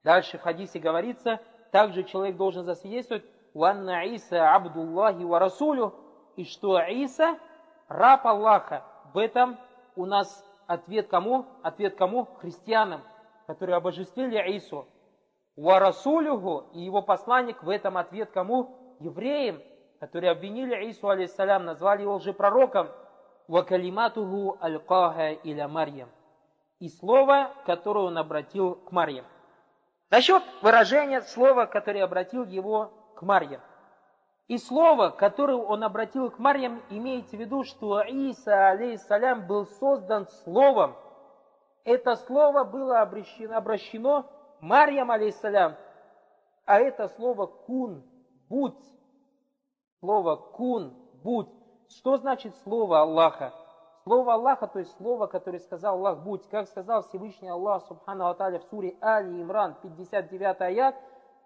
Дальше в хадисе говорится, также человек должен засвидетельствовать «Ванна Иса Абдуллахи ва Расулю», и что Иса раб Аллаха. В этом у нас ответ кому? Ответ кому? Христианам, которые обожествили Ису. Ва Расулюху, и его посланник, в этом ответ кому? Евреям, которые обвинили Ису, алейхиссалям, назвали его лжепророком. Ва калиматуху алькаха иля Марьям. И слово, которое он обратил к Марьям. Насчет выражения слова, которое обратил его к Марьям. И слово, которое он обратил к Марьям, имеется в виду, что Иса, алейхиссалям, был создан словом. Это слово было обращено Марьям, алейхиссалям, а это слово кун, будь. Слово кун, будь. Что значит слово Аллаха? Слово Аллаха, то есть слово, которое сказал Аллах, будь. Как сказал Всевышний Аллах, субхану ва тааля, в суре Али Имран, 59 аят,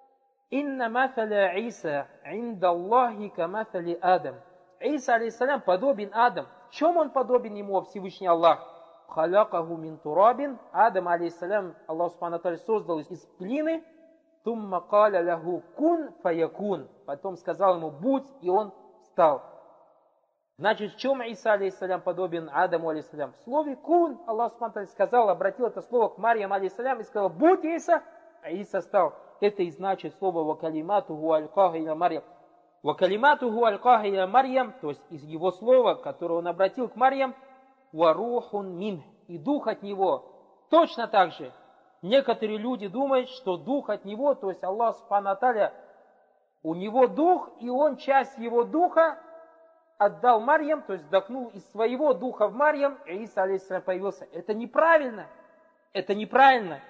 «Инна мафаля Иса инда Аллахи ка мафали Адам». Иса, алейхиссалям, подобен Адам. В чем он подобен ему, Всевышний Аллах? «Халякаху мин турабин». Адам, алейхиссалям, Аллах, субхану ва тааля, создал из глины. «Тумма каля лаху кун фаякун». Потом сказал ему, будь, и он стал. Значит, в чем Иса, алейхиссалям, подобен Адаму, алейхиссалям? В слове кун Аллах субхану ва тааля сказал, обратил это слово к Марьям, алейхиссалям, и сказал, будь, Иса, а Иса стал. Это и значит слово «Вакалиматуху алькаха иля Марьям». «Вакалиматуху алькаха иля Марьям», то есть из его слова, которое он обратил к Марьям, «Варухун мин», и дух от него. Точно так же некоторые люди думают, что дух от него, то есть Аллах субхану ва тааля, у него дух, и он часть его духа отдал Марьям, то есть вдохнул из своего духа в Марьям, и Иса, алейхиссалям, появился. Это неправильно. Это неправильно.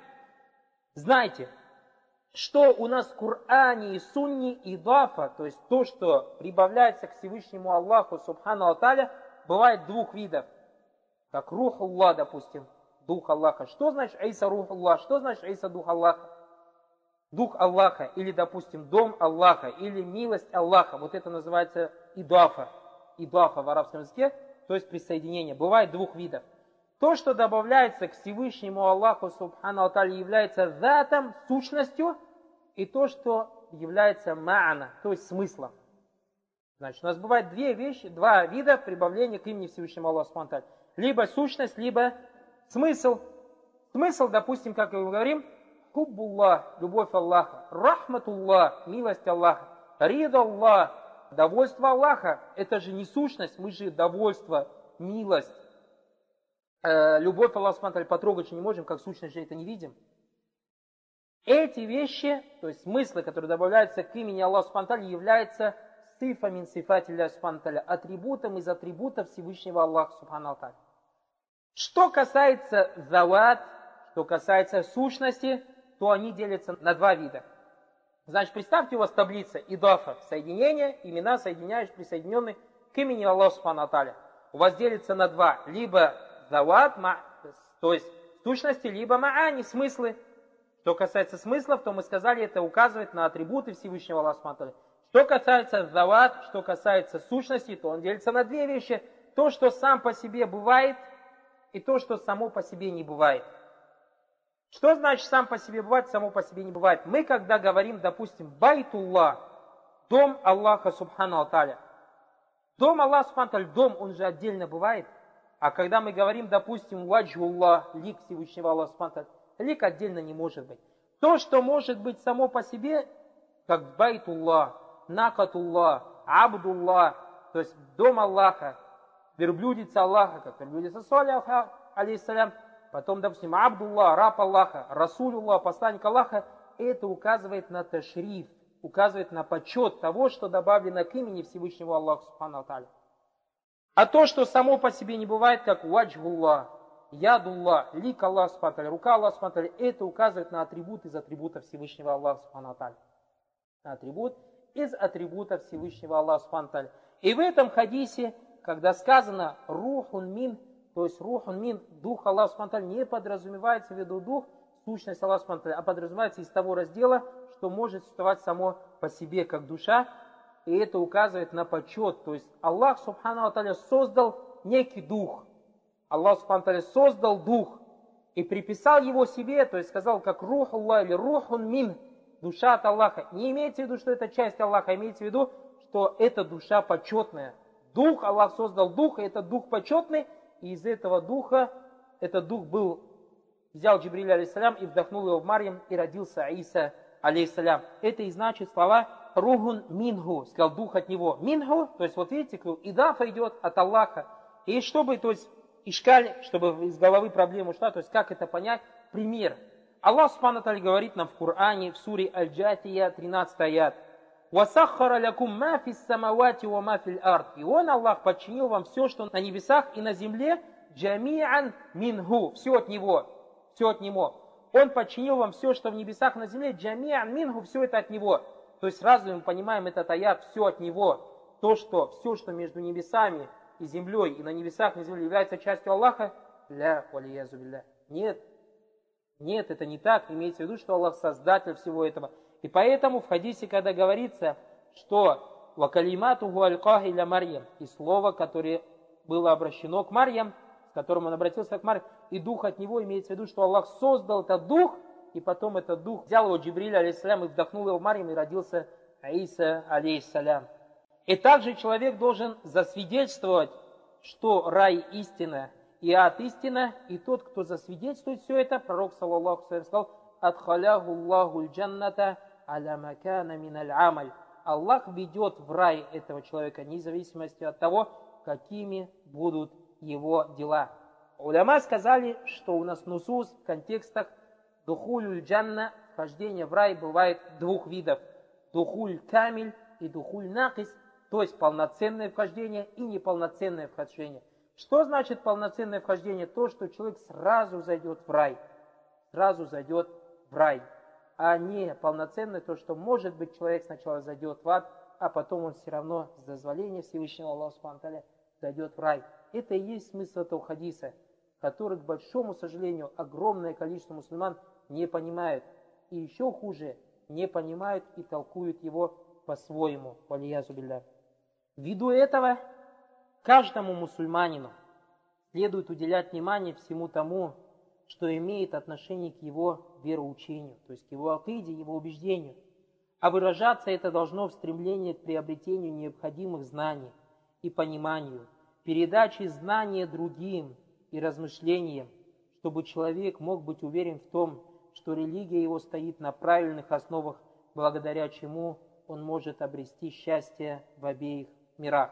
Знаете, что у нас в Коране и Сунне идафа, то есть то, что прибавляется к Всевышнему Аллаху, субхану ва тааля, бывает двух видов. Как рух Аллах, допустим, дух Аллаха. Что значит Иса рух Аллах? Что значит Иса дух Аллаха? Дух Аллаха, или, допустим, дом Аллаха, или милость Аллаха. Вот это называется идафа. Идафа в арабском языке, то есть присоединение. Бывает двух видов. То, что добавляется к Всевышнему Аллаху, субхану ва тааля, является затом, сущностью, и то, что является ма'ана, то есть смыслом. Значит, у нас бывает два вида прибавления к имени Всевышнему Аллаху, субхану ва тааля. Либо сущность, либо смысл. Смысл, допустим, как мы говорим, хуббуллах, любовь Аллаха, рахматуллах, милость Аллаха, ридаллах, довольство Аллаха. Это же не сущность, мы же довольство, милость. Любовь Аллаха субхану ва тааля потрогать же не можем, как сущность же это не видим. Эти вещи, то есть смыслы, которые добавляются к имени Аллаха субхану ва тааля, являются сифа мин сифати Аллаха субхану ва тааля, атрибутом из атрибутов Всевышнего Аллаха субхану ва тааля. Что касается зават, что касается сущности, то они делятся на два вида. Значит, представьте, у вас таблица идафа, соединение, имена, соединяющие, присоединенные к имени Аллаха субхану ва тааля. У вас делится на два, либо зават, то есть сущности, либо маани, смыслы. Что касается смыслов, то мы сказали, это указывает на атрибуты Всевышнего Аллаха субхану ва тааля. Что касается зават, что касается сущности, то он делится на две вещи. То, что сам по себе бывает, и то, что само по себе не бывает. Что значит сам по себе бывает, само по себе не бывает? Мы, когда говорим, допустим, Байтуллах, дом Аллаха субхану ва тааля. Дом Аллаха субхану ва тааля, дом, он же отдельно бывает. А когда мы говорим, допустим, ваджхуллах, лик Всевышнего Аллаха субхану ва тааля, лик отдельно не может быть. То, что может быть само по себе, как Байтуллах, Накатуллах, Абдуллах, то есть дом Аллаха, верблюдица Аллаха, как верблюдица Салих, алейхиссалям, потом, допустим, Абдуллах, раб Аллаха, Расулюллах, посланник Аллаха, это указывает на ташриф, указывает на почет того, что добавлено к имени Всевышнего Аллаха субхану ва тааля. А то, что само по себе не бывает, как ваджхуллах, ядуллах, лик Аллаха субхану ва тааля, рука Аллаха субхану ва тааля, это указывает на атрибут из атрибутов Всевышнего Аллаха субхану ва тааля. Атрибут из атрибутов Всевышнего Аллаха субхану ва тааля. И в этом хадисе, когда сказано рухун мин, то есть рухун мин, дух Аллаха субхану ва тааля, не подразумевается в виду дух, сущность Аллаха субхану ва тааля, а подразумевается из того раздела, что может существовать само по себе как душа, и это указывает на почет. То есть Аллах субхану ва тааля создал некий дух. Аллах субхану ва тааля создал дух. и приписал его себе, то есть сказал, как рух Аллах или рухун мин, душа от Аллаха. Не имеется в виду, что это часть Аллаха, имеется в виду, что это душа почетная. Дух, Аллах создал дух, и этот дух почетный, и из этого духа, этот дух взял Джибриль алейхиссалям и вдохнул его в Марьям, и родился Иса алейхиссалям. Это и значит слова рухун минху, сказал дух от него. Минху, то есть вот видите, идафа идет от Аллаха. И чтобы, то есть, ишкаль, чтобы из головы проблема ушла, то есть как это понять? Пример. Аллах Субхану Тааля говорит нам в Коране, в суре Аль-Джатия, 13 аят. «Васаххара лякум ма фис самавати ва ма фил ард». И Он, Аллах, подчинил вам все, что на небесах и на земле, джами'ан минху, все от Него, все от Него. Он подчинил вам все, что в небесах и на земле, джами'ан минху, все это от Него. То есть сразу мы понимаем этот аят, все от Него. Все, что между небесами и землей, и на небесах, и на земле является частью Аллаха, ля валиязу билля. Нет, это не так. Имеется в виду, что Аллах создатель всего этого. И поэтому в хадисе, когда говорится, что «Вакалиматуху аль-кахи ля Марьям», и слово, которое было обращено к Марьям, с которым он обратился к Марьям, и дух от него, имеется в виду, что Аллах создал этот дух, и потом этот дух взял его Джибриль алейхиссалям и вдохнул его в Марьям, и родился Иса алейхиссалям. И также человек должен засвидетельствовать, что рай истина и ад истина, и тот, кто засвидетельствует все это, пророк, саллаллаху алейхи ва саллям, сказал, «Адхаляху Аллаху джанната аля макана миналь амаль». Аллах ведет в рай этого человека, вне зависимости от того, какими будут его дела. Уляма сказали, что у нас нусус в контекстах духуль джанна, вхождение в рай, бывает двух видов. Духуль камиль и духуль накис, то есть полноценное вхождение и неполноценное вхождение. Что значит полноценное вхождение? То, что человек сразу зайдет в рай. Сразу зайдет в рай. А не полноценное то, что может быть человек сначала зайдет в ад, а потом он все равно с дозволения Всевышнего Аллаха Субхану Тааля зайдет в рай. Это и есть смысл этого хадиса, который, к большому сожалению, огромное количество мусульман не понимают. И еще хуже, не понимают и толкуют его по-своему. Валиязу билля. Ввиду этого, каждому мусульманину следует уделять внимание всему тому, что имеет отношение к его вероучению, то есть к его акиде, его убеждению. А выражаться это должно в стремлении к приобретению необходимых знаний и пониманию, передаче знания другим и размышлениям, чтобы человек мог быть уверен в том, что религия его стоит на правильных основах, благодаря чему он может обрести счастье в обеих мирах.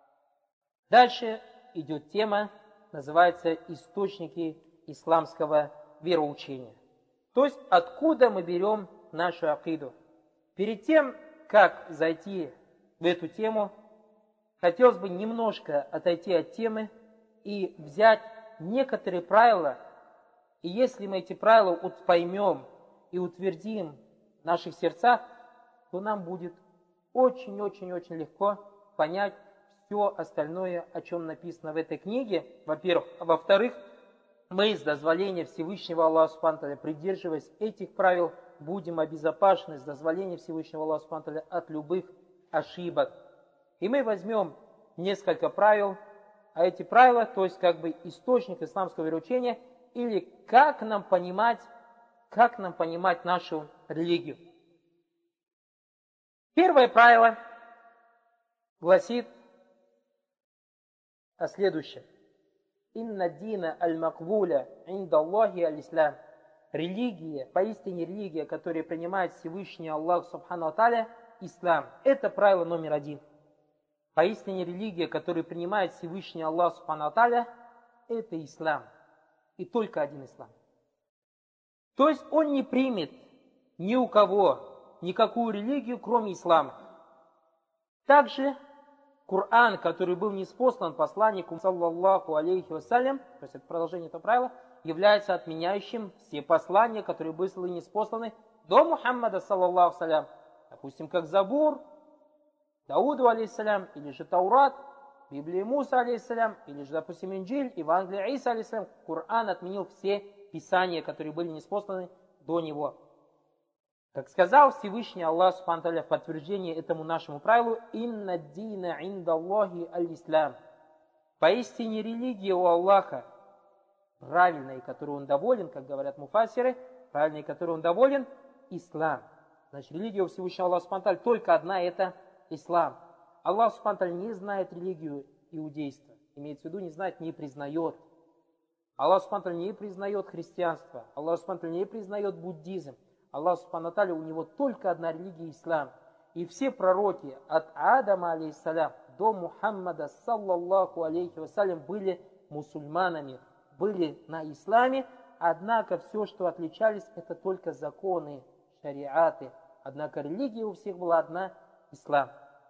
Дальше идет тема, называется «Источники исламского вероучения». То есть, откуда мы берем нашу акиду. Перед тем, как зайти в эту тему, хотелось бы немножко отойти от темы и взять некоторые правила. И если мы эти правила поймем и утвердим в наших сердцах, то нам будет очень-очень-очень легко понять все остальное, о чем написано в этой книге, во-первых. А во-вторых, мы с дозволения Всевышнего Аллаха Субхану Тааля, придерживаясь этих правил, будем обезопасены с дозволения Всевышнего Аллаха Субхану Тааля от любых ошибок. И мы возьмем несколько правил, а эти правила, то есть как бы источник исламского вероучения, или как нам понимать нашу религию. Первое правило гласит о следующем. «Инна дина аль-макбуля инда Аллахи аль-ислам». Религия, поистине религия, которая принимает Всевышний Аллах Субхану Тааля, ислам. Это правило номер один. Поистине религия, которую принимает Всевышний Аллах Субхану Тааля, это ислам. И только один ислам. То есть он не примет ни у кого никакую религию, кроме ислама. Также Коран, который был ниспослан посланнику, саллаллаху алейхи вассалям, то есть это продолжение этого правила, является отменяющим все послания, которые были ниспосланы до Мухаммада, саллаллаху алейхи, допустим, как Забур, Дауду алейхиссалям, или же Таурат, Библия Муса алейхиссалям, или же, допустим, Инджиль, Евангелие Иса алейхиссалям. Коран отменил все писания, которые были ниспосланы до него. Как сказал Всевышний Аллах Субхану Тааля в подтверждение этому нашему правилу, «Инна дина инда Аллахи аль-Ислам». Поистине религия у Аллаха правильное, и которое он доволен, как говорят муфассиры, правильное, и которое он доволен, ислам. Значит, религия у Всевышнего Аллаха Субхану ва Тааля только одна, это ислам. Аллах Субхану ва Тааля не знает религию иудейства. Имеется в виду, не знает, не признает. Аллах Субхану ва Тааля не признает христианство. Аллах Субхану ва Тааля не признает буддизм. Аллах Субхану ва Тааля, у него только одна религия, ислам. И все пророки от Адама, алейхиссалям, до Мухаммада, саллаллаху алейхи вассалям, были мусульманами, были на исламе, однако все, что отличались, это только законы, шариаты. Однако религия у всех была одна, ислам.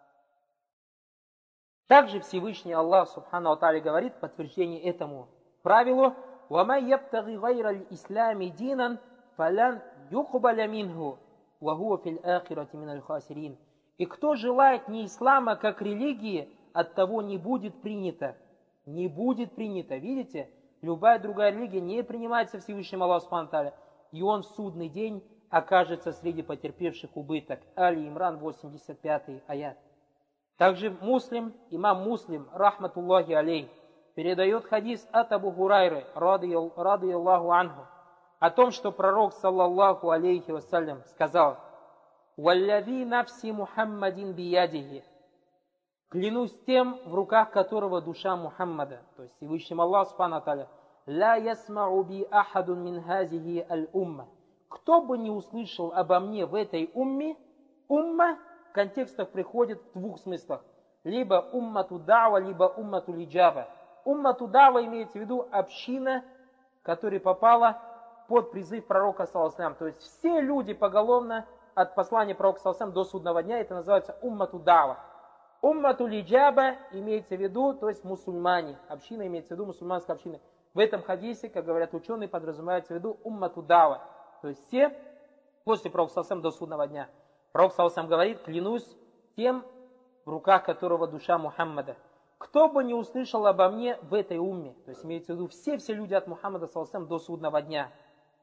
Также Всевышний Аллах Субхану ва Тааля говорит в подтверждение этому правилу: وَمَنْ يَبْتَغِ غَيْرَ الْإِسْلَامِ دِينًا فَلَنْ يُقْبَلَ مِنْهُ وَهُوَ فِي الْآخِرَةِ مِنَ الْخَاسِرِينَ. И кто желает не ислама как религии, от того не будет принято. Не будет принято. Видите? Любая другая религия не принимается Всевышним Аллахом Субхану ва Тааля. И он в судный день окажется среди потерпевших убыток. Али Имран, 85 аят. Также имам Муслим, рахматуллахи алейх, передает хадис от Абу Хурайры, ради Аллаху анху, о том, что пророк, саллаллаху алейхи вассалям, сказал: «Валляви нафси Мухаммадин биядихи». Клянусь тем, в руках которого душа Мухаммада, то есть Всевышним Аллах Субхану ва Тааля, «Ла ясмау би ахадун мин хазихи аль-умма». Кто бы не услышал обо мне в этой умме, умма в контекстах приходит в двух смыслах. Либо уммату дава, либо уммату лиджаба. Уммату дава имеется в виду община, которая попала под призыв пророка, саллаллаху алейхи ва саллям. То есть все люди поголовно от послания пророка, саллаллаху алейхи ва саллям, до судного дня, это называется уммату дава. Уммату лиджаба имеется в виду, то есть мусульмане. Община имеется в виду мусульманская община. В этом хадисе, как говорят ученые, подразумевается в виду уммату дава. То есть все после пророка, саллаллаху алейхи ва саллям, до судного дня. Пророк, саллаллаху алейхи ва саллям, говорит: клянусь тем, в руках которого душа Мухаммада. Кто бы не услышал обо мне в этой умме, то есть имеется в виду все люди от Мухаммада, саллаллаху алейхи ва саллям, до судного дня.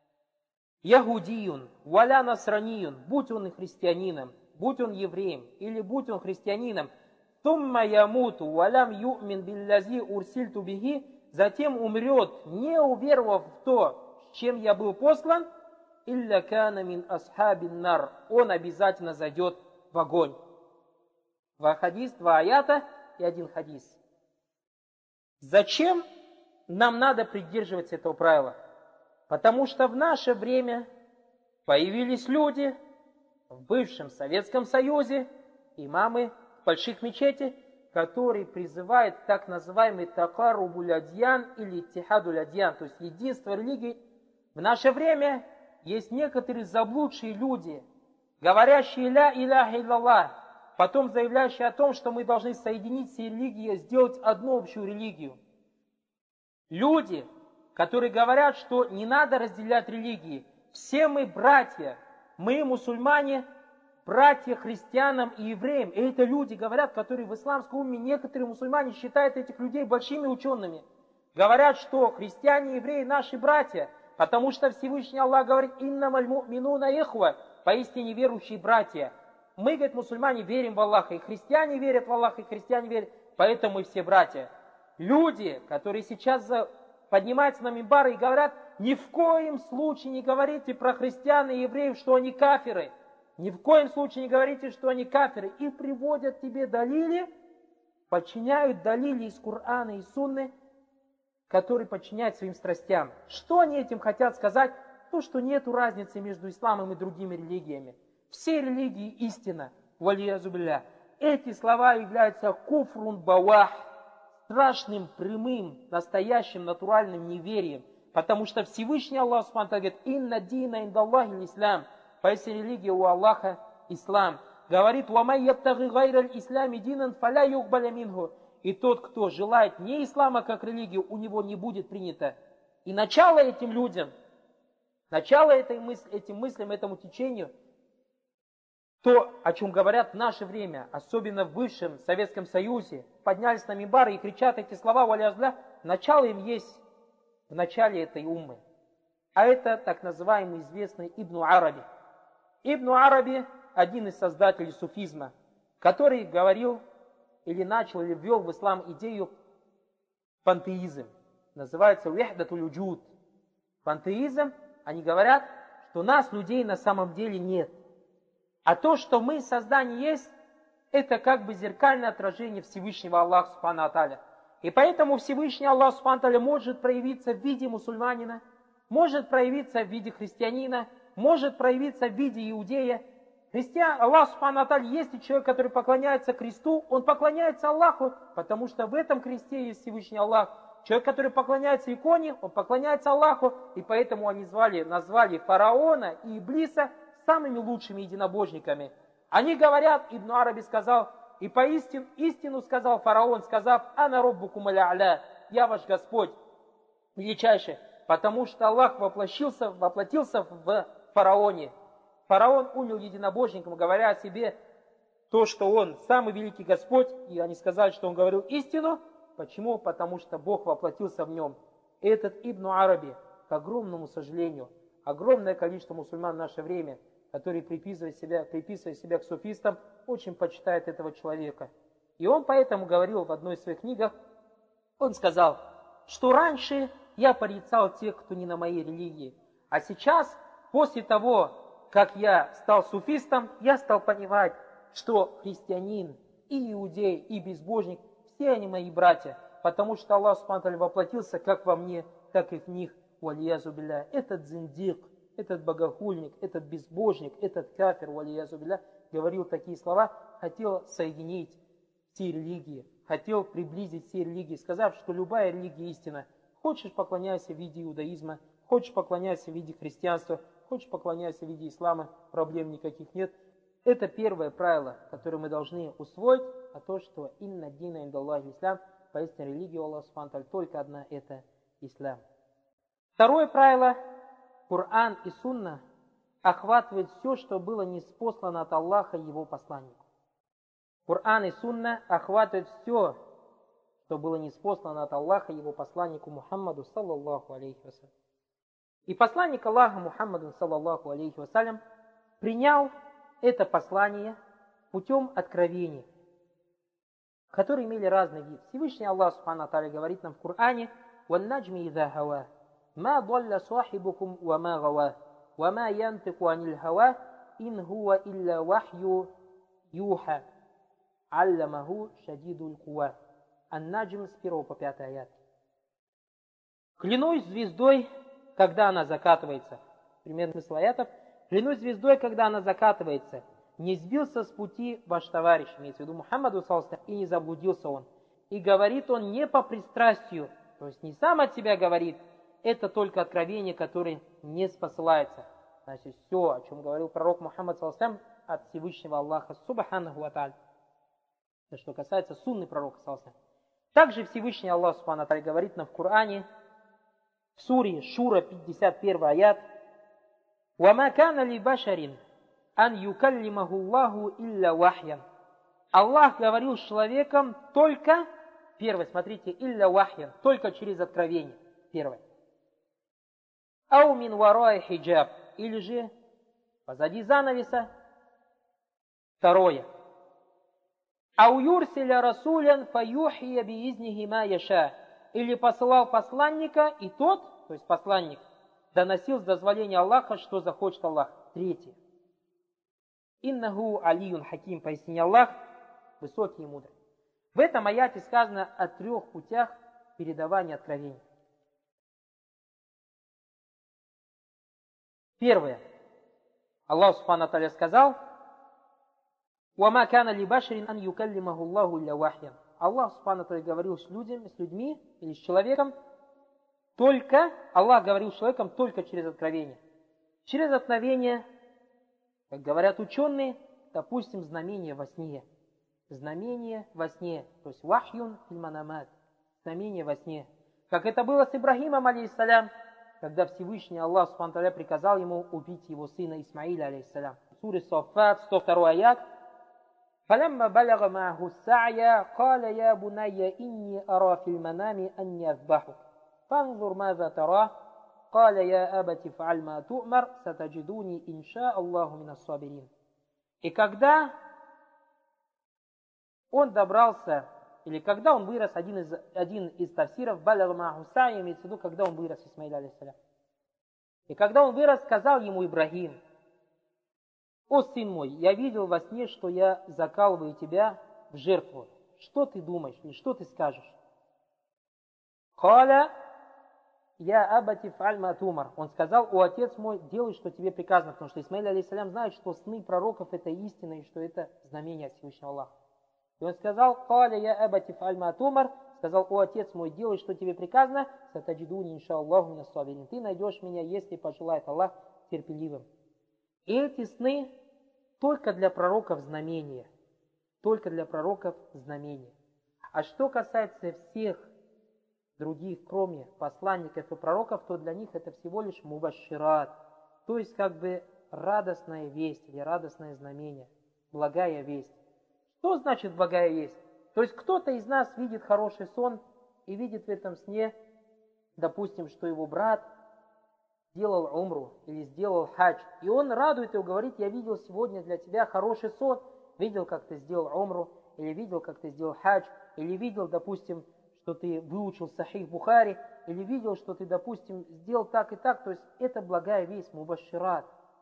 Ягудиюн, валя насраниюн, будь он и христианином, будь он евреем, или будь он христианином, тумма ямуту, валям ю'мин биллязи урсильту бихи, затем умрет, не уверовав в то, с чем я был послан, илля кана мин асхабин нар, он обязательно зайдет в огонь. Два хадис, два аята и один хадис. Зачем нам надо придерживаться этого правила? Потому что в наше время появились люди в бывшем Советском Союзе, имамы в больших мечетях, которые призывают так называемый такаррубуль адьян или иттихадуль адьян, то есть единство религий. В наше время есть некоторые заблудшие люди, говорящие ля иляха илляллах, потом заявляющие о том, что мы должны соединить все религии, сделать одну общую религию. Люди, которые говорят, что не надо разделять религии. Все мы братья, мы мусульмане, братья христианам и евреям. И это люди, говорят, которые в исламском умме, некоторые мусульмане считают этих людей большими учеными. Говорят, что христиане и евреи наши братья, потому что Всевышний Аллах говорит: «Иннамаль му'минуна ихва», поистине верующие братья. Мы, говорит, мусульмане, верим в Аллаха, и христиане верят в Аллаха, и христиане верят, поэтому мы все братья. Люди, которые сейчас поднимаются на мимбары и говорят: ни в коем случае не говорите про христиан и евреев, что они кафиры. Ни в коем случае не говорите, что они кафиры. И приводят тебе далили, подчиняют далили из Корана и Сунны, которые подчиняют своим страстям. Что они этим хотят сказать? То, что нет разницы между исламом и другими религиями. Все религии истина. Валиязу билля. Эти слова являются куфрун бавах, страшным, прямым, настоящим, натуральным неверием. Потому что Всевышний Аллах Субхану ва Тааля говорит: «Инна дина индаллахи ислам». Поистине религия у Аллаха ислам. Говорит: «Вамай ябтаги гайраль ислами динан фаля юкбаля минху». И тот, кто желает не ислама как религию, у него не будет принято. И начало этим людям, начало этим мыслям, этому течению, то, о чем говорят в наше время, особенно в бывшем Советском Союзе, поднялись на мимбары и кричат эти слова, валязля, начало им есть в начале этой уммы. А это так называемый известный Ибн Араби. Ибн Араби – один из создателей суфизма, который говорил или начал, или ввел в ислам идею пантеизм. называется вихдатуль уджуд. Пантеизм, они говорят, что нас, людей, на самом деле нет. А то, что мы создание есть, это как бы зеркальное отражение Всевышнего Аллаха Субхану ва Тааля. И поэтому Всевышний Аллах Субхану ва Тааля может проявиться в виде мусульманина, может проявиться в виде христианина, может проявиться в виде иудея. Аллах Субхану ва Тааля, если человек, который поклоняется кресту, он поклоняется Аллаху, потому что в этом кресте есть Всевышний Аллах. Человек, который поклоняется иконе, он поклоняется Аллаху, и поэтому они назвали фараона и Иблиса самыми лучшими единобожниками. Они говорят, Ибн Араби сказал, и истину сказал фараон, сказав, «Ана роббукум аля-аля», «Я ваш Господь величайший», потому что Аллах воплотился в фараоне. Фараон умер единобожником, говоря о себе то, что он самый великий Господь, и они сказали, что он говорил истину. Почему? Потому что Бог воплотился в нем. Этот Ибн Араби, к огромному сожалению, огромное количество мусульман в наше время, которые приписывая себя к суфистам, очень почитает этого человека. И он поэтому говорил в одной из своих книгах, он сказал, что раньше я порицал тех, кто не на моей религии, а сейчас, после того, как я стал суфистом, я стал понимать, что христианин, и иудей, и безбожник, все они мои братья, потому что Аллах Субхану ва Тааля воплотился как во мне, так и в них. Валиязу билля. Этот зиндик, этот богохульник, этот безбожник, этот кафир, валиязу билля, говорил такие слова, хотел соединить все религии, хотел приблизить все религии, сказав, что любая религия истина. Хочешь, поклоняйся в виде иудаизма, хочешь, поклоняйся в виде христианства, хочешь, поклоняйся в виде ислама, проблем никаких нет. Это первое правило, которое мы должны усвоить, а то, что инна дина индаллахи ислам, поистине религия Аллаха Субхану ва Тааля только одна, это ислам. Второе правило, Коран и Сунна охватывает все, что было ниспослано от Аллаха и его посланнику. Коран и Сунна охватывает все, что было ниспослано от Аллаха и его посланнику Мухаммаду, саллаллаху алейхи вассалям. И посланник Аллаха Мухаммаду, саллаллаху алейхи вассалям, принял это послание путем откровения, которые имели разный вид. Всевышний Аллах Субхану ва Тааля говорит нам в Коране: «Ван-наджми иза хава, ма далля сахибукум ва ма гава, ва ма янтику анил хава, ин хуа илля вахью юха, аллямаху шадидуль кува». Ан-наджм с 1 по 5 аят. Клянусь звездой, когда она закатывается. Примерно смысл аятов. Клянусь звездой, когда она закатывается. Не сбился с пути ваш товарищ, имеется в виду Мухаммаду, и не заблудился он. И говорит он не по пристрастию, то есть не сам от себя говорит, это только откровение, которое не спосылается. Значит, все, о чем говорил пророк Мухаммад, от Всевышнего Аллаха, субханаху ва тааля. Это что касается сунны пророка, также Всевышний Аллах, субхану ва тааля, говорит нам в Коране, в суре Шура, 51 аят, «Вама кана ли башарин ан юкаллимаху Аллаху илля вахьян». Аллах говорил с человеком только, первое, смотрите, илля вахьян, только через откровение, первое. Ау мин варай хиджаб, или же позади занавеса, второе. Ау юрсиля расулян фаюхия биизнихи ма яша, или посылал посланника, и тот, то есть посланник, доносил с дозволения Аллаха, что захочет Аллах. Третье. Иннаху алиюн хаким, пояснил Аллах, высокий и мудрый. В этом аяте сказано о 3 путях передавания откровений. Первое. Аллах Субхану ва Тааля сказал: «Вама кана ли башарин ан юкаллимаху Аллаху илля вахьян». Аллах Субхану ва Тааля говорил с людьми или с человеком только, Аллах говорил с человеком только через откровение. Через откровение, как говорят ученые, допустим, знамение во сне. Знамение во сне, то есть вахьюн фильманамат, знамение во сне. Как это было с Ибрахимом, алейхиссалям, когда Всевышний Аллах Субхану ва Тааля приказал ему убить его сына Исмаиля, алейхиссалям. В суре Саффат, 102 аят. فَلَمَّا بَلَغَ مَعَهُ السَّعْيَ قَالَ يَا بُنَيَّ إِنِّي أَرَى فِي الْمَنَامِ أَنِّي أَذْبَحُكَ فَانْظُرْ مَاذَا تَرَى قَالَ يَا أَبَتِ افْعَلْ مَا تُؤْمَرْ سَتَجِدُونِي إِنْ شَاءَ اللَّهُ مِنَ الصَّابِرِينَ. И когда он добрался или когда он вырос, один из тафсиров, баляг маху са'и, имеется в виду, когда он вырос, Исмаил алейхиссалям. И когда он вырос, сказал ему Ибрагим: «О, сын мой, я видел во сне, что я закалываю тебя в жертву. Что ты думаешь или что ты скажешь?» «Халя я абати фаль ма тумар». Он сказал: «О, отец мой, делай, что тебе приказано», потому что Исмаил алейхиссалям знает, что сны пророков это истина и что это знамение от Всевышнего Аллаха. И он сказал: «Халя я абати фаль ма тумар», сказал: «О, отец мой, делай, что тебе приказано, сатаджидуни иншааллаху мина сабирин». Ты найдешь меня, если пожелает Аллах, терпеливым. И эти сны только для пророков знамения. Только для пророков знамения. А что касается всех других, кроме посланников и пророков, то для них это всего лишь мубашшират, то есть как бы радостная весть или радостное знамение, благая весть. Что значит благая весть? То есть кто-то из нас видит хороший сон и видит в этом сне, допустим, что его брат сделал умру или сделал хадж, и он радует его, говорит: «Я видел сегодня для тебя хороший сон, видел, как ты сделал умру, или видел, как ты сделал хадж, или видел, допустим, что ты выучил Сахих Бухари, или видел, что ты, допустим, сделал так и так». То есть это благая весть, мубашшират.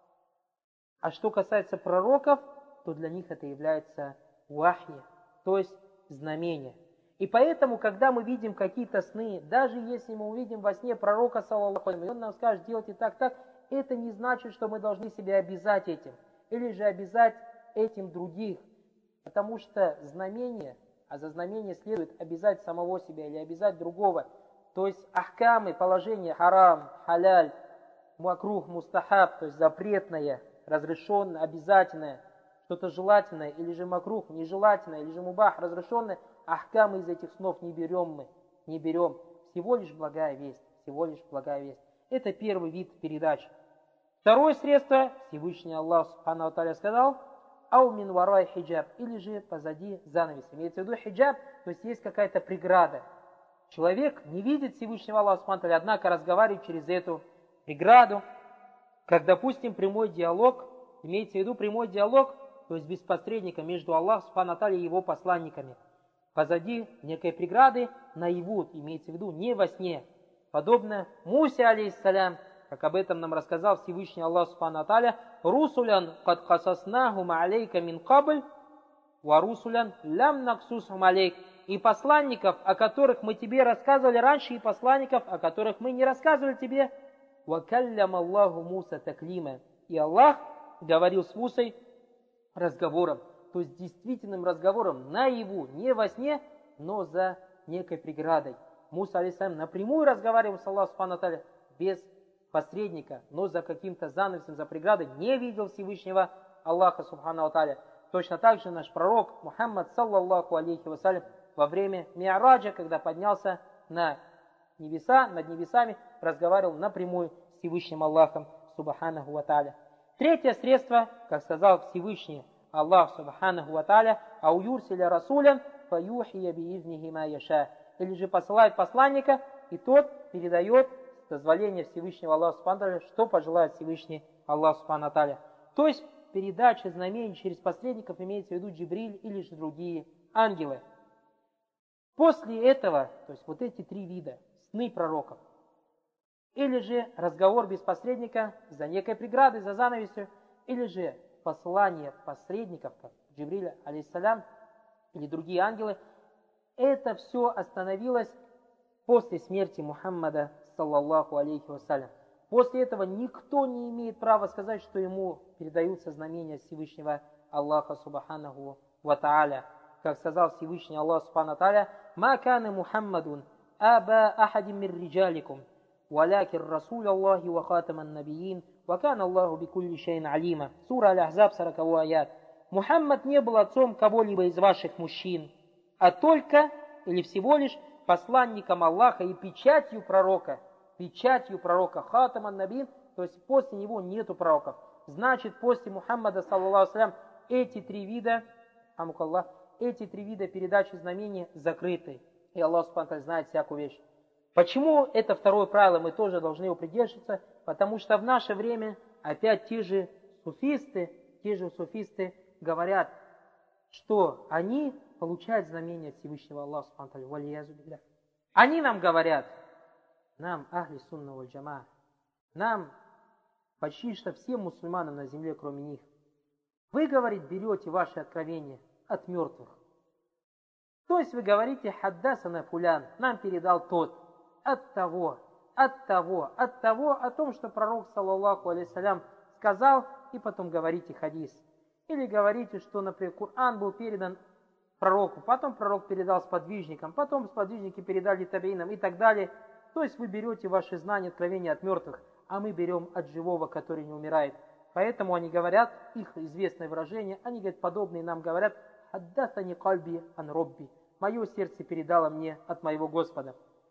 А что касается пророков, то для них это является вахья, то есть знамение. И поэтому, когда мы видим какие-то сны, даже если мы увидим во сне пророка, саллаллаху алейхи, и он нам скажет: делайте так, это не значит, что мы должны себя обязать этим, или же обязать этим других, потому что знамение, а за знамение следует обязать самого себя или обязать другого. То есть ахкамы, положения харам, халяль, макрух, мустахаб, то есть запретное, разрешенное, обязательное, что-то желательное, или же макрух, нежелательное, или же мубах, разрешенное, ахкамы из этих снов не берем мы, не берем. Всего лишь благая весть, всего лишь благая весть. Это первый вид передач. Второе средство, Всевышний Аллах Субхану ва Тааля сказал: «Ау мин варай хиджаб», или же позади занавес. Имеется в виду хиджаб, то есть есть какая-то преграда. Человек не видит Всевышнего Аллаха Субхану ва Тааля, однако разговаривает через эту преграду, как, допустим, прямой диалог. Имеется в виду прямой диалог, то есть без посредника между Аллахом Субхану ва Тааля и его посланниками. Позади некой преграды, наяву, имеется в виду не во сне. Подобно Мусе, алейхиссалям, как об этом нам рассказал Всевышний Аллах Субхану ва Тааля: «Русулян кад хасаснахум алейка мин кабль, ва русулян лям наксусхум алейк». И посланников, о которых мы тебе рассказывали раньше, и посланников, о которых мы не рассказывали тебе. «Ва каллям Аллаху Муса таклима». И Аллах говорил с Мусой разговором, то есть действительным разговором, наяву, не во сне, но за некой преградой. Муса, алейхиссалям, напрямую разговаривал с Аллахом Субхану ва Тааля, без посредника, но за каким-то занавесом, за преградой, не видел Всевышнего Аллаха Субхану ва Тааля. Точно так же наш пророк Мухаммад, саллаллаху алейхи вассалям, во время Ми'раджа, когда поднялся на небеса, над небесами, разговаривал напрямую с Всевышним Аллахом Субханаху ва Тааля. Третье средство, как сказал Всевышний Аллах Субханаху ва Тааля: «Ау юрсиля расулян фаюхия биизнихи ма яша». Или же посылает посланника, и тот передает с дозволения Всевышнего Аллаха Субхану ва Тааля, что пожелает Всевышний Аллах Субхану ва Тааля. То есть передача знамений через посредников имеется в виду Джибриль или же другие ангелы. После этого, то есть вот эти три вида, сны пророков, или же разговор без посредника за некой преградой, за занавесью, или же послание посредников, как Джибриль, алейхиссалям, или другие ангелы, это все остановилось после смерти Мухаммада, саллаллаху алейхи вассалям. После этого никто не имеет права сказать, что ему передаются знамения Всевышнего Аллаха Субханаху ва Тааля. Как сказал Всевышний Аллах Субхану ва Тааля: «Ма кана Мухаммадун аба ахадин мир риджаликум, валякин расуль Аллахи ва хатаман набиин, ва кана Аллаху бикулли шайин алима». Сура Аль-Ахзаб, 40 аят. Мухаммад не был отцом кого-либо из ваших мужчин, а только или всего лишь посланником Аллаха и печатью пророка, хатаман набиин, то есть после него нету пророков. Значит, после Мухаммада, саллаллаху алейхи ва саллям, эти три вида передачи знамения закрыты. И Аллах Субхану ва Тааля знает всякую вещь. Почему это второе правило мы тоже должны его придерживаться? Потому что в наше время опять те же суфисты говорят: что они получают знамение от Всевышнего Аллаха Субхану ва тааля. Они нам говорят, нам, ахли сунна валь джамаа, нам, почти что всем мусульманам на земле, кроме них, вы, говорит, берете ваши откровения от мертвых. То есть вы говорите, хаддасана фулян, нам передал тот, от того, о том, что пророк, саллаллаху алейхиссалям, сказал, и потом говорите хадис. Или говорите, что, например, Коран был передан пророку, потом пророк передал сподвижникам, потом сподвижники передали табиинам и так далее. То есть вы берете ваши знания, откровения от мертвых, а мы берем от живого, который не умирает. Поэтому они говорят, их известное выражение, они говорят, подобные нам говорят, «Хаддасани кальби ан робби», «Мое сердце передало мне от моего Господа».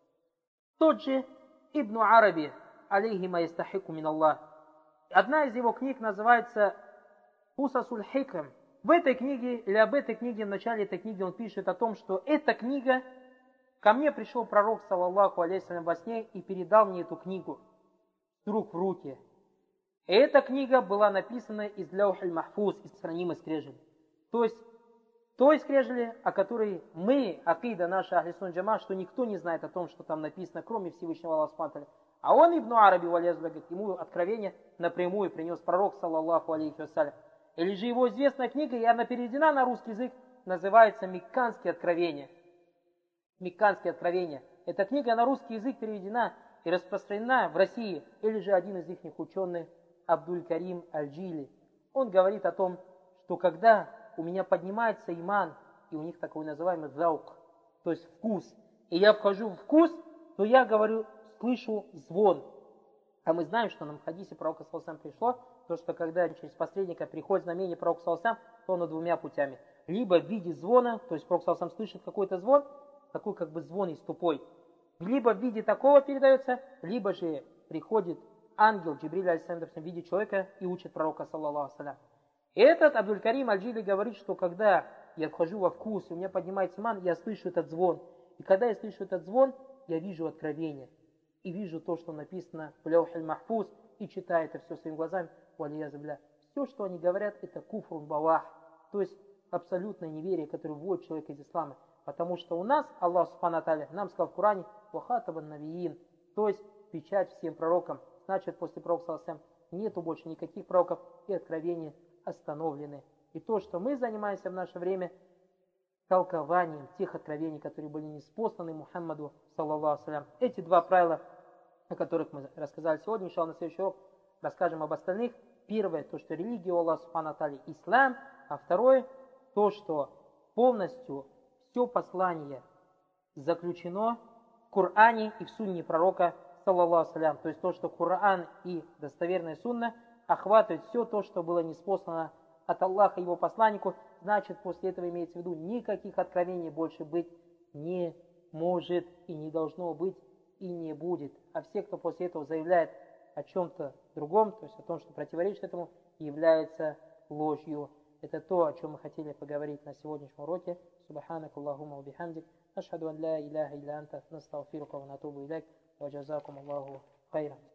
Тот же Ибн Араби, алейхи ма ястахику мин Аллах. Одна из его книг называется «Кусасуль хикам». В этой книге, или об этой книге, в начале этой книги он пишет о том, что эта книга, ко мне пришел пророк, саллаллаху алейхиссалям, во сне и передал мне эту книгу вдруг в руки. И эта книга была написана из ляухиль махфуз, из хранимой скрежели. То есть той скрежели, о которой мы, акида наша ахли сунна джама, что никто не знает о том, что там написано, кроме Всевышнего Аллаха субхану ва тааля. А он, Ибн Араби, ему откровение напрямую принес пророк, саллаллаху алейхи вассалям. Или же его известная книга, и она переведена на русский язык, называется «Мекканские откровения». «Мекканские откровения». Эта книга на русский язык переведена и распространена в России. Или же один из их ученых, Абдуль-Карим Аль-Джили, он говорит о том, что когда у меня поднимается иман, и у них такой называемый заук, то есть вкус, и я вхожу в вкус, то я говорю, слышу звон. А мы знаем, что нам в хадисе пророка саллаллаху пришло, то, что когда через посредника приходит знамение пророка саллаллаху, то оно двумя путями. Либо в виде звона, то есть пророк саллаллаху слышит какой-то звон, такой как бы звон из тупой. Либо в виде такого передается, либо же приходит ангел Джибриль алейхиссалям в виде человека и учит пророка саллаллаху алейхи. И этот Абдуль-Карим Аль-Джили говорит, что когда я вхожу во вкус, и у меня поднимается иман, я слышу этот звон. И когда я слышу этот звон, я вижу откровение. И вижу то, что написано в ляухиль махфуз, и читаю это все своими глазами. Все, что они говорят, это куфрун бавах, то есть абсолютное неверие, которое вводит человека из ислама. Потому что у нас, Аллах Субхану ва тааля, нам сказал в Коране, «Вахатабан навиин», то есть печать всем пророкам. Значит, после пророка саллаллаху нету больше никаких пророков, и откровения остановлены. И то, что мы занимаемся в наше время, толкованием тех откровений, которые были ниспосланы Мухаммаду, саллаллаху алейхи. Эти два правила, о которых мы рассказали сегодня, иншаллах, на следующий урок расскажем об остальных. Первое, то, что религия у Аллаха Субхану ва тааля ислам, а второе, то, что полностью все послание заключено в Коране и в сунне пророка, саллаллаху алейхи. То есть то, что Коран и достоверная сунна охватывает все то, что было ниспослано от Аллаха его посланнику, значит, после этого имеется в виду, никаких откровений больше быть не может и не должно быть и не будет. А все, кто после этого заявляет о чем-то другом, то есть о том, что противоречит этому, является ложью. Это то, о чем мы хотели поговорить на сегодняшнем уроке. Субханак Аллахумма ва бихамдик, ашхаду ан ла иляха илля анта, настагфирука ва натубу иляйк, ва джазакум Аллаху хайран.